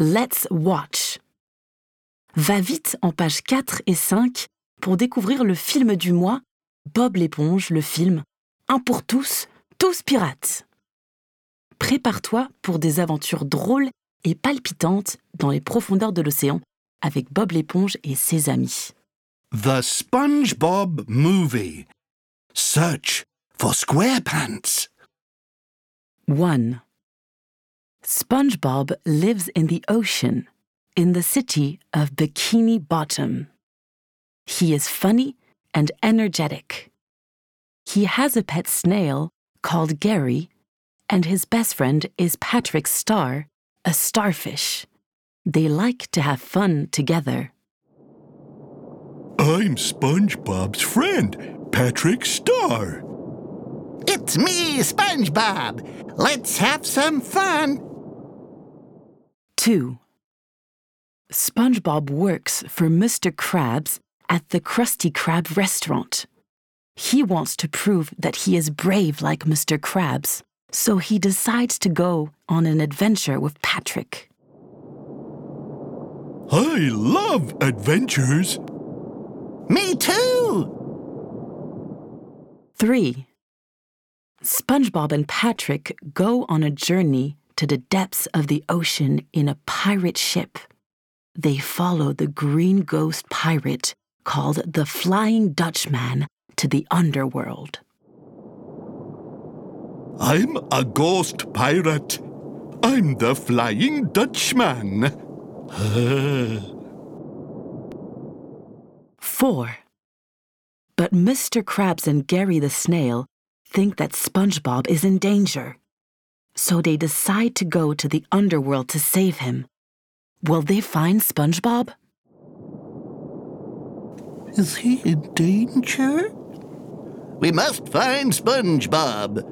Let's watch. Va vite en pages 4 et 5 pour découvrir le film du mois, Bob l'éponge, le film, un pour tous, tous pirates. Prépare-toi pour des aventures drôles et palpitantes dans les profondeurs de l'océan avec Bob l'éponge et ses amis. The SpongeBob Movie. Search for SquarePants. 1. SpongeBob lives in the ocean, in the city of Bikini Bottom. He is funny and energetic. He has a pet snail called Gary, and his best friend is Patrick Star, a starfish. They like to have fun together. I'm SpongeBob's friend, Patrick Star. It's me, SpongeBob. Let's have some fun. 2. SpongeBob works for Mr. Krabs at the Krusty Krab restaurant. He wants to prove that he is brave like Mr. Krabs, so he decides to go on an adventure with Patrick. I love adventures. Me too. 3. SpongeBob and Patrick go on a journey to the depths of the ocean in a pirate ship. They follow the green ghost pirate called the Flying Dutchman to the underworld. I'm a ghost pirate. I'm the Flying Dutchman. 4. But Mr. Krabs and Gary the Snail think that SpongeBob is in danger. So they decide to go to the underworld to save him. Will they find SpongeBob? Is he in danger? We must find SpongeBob.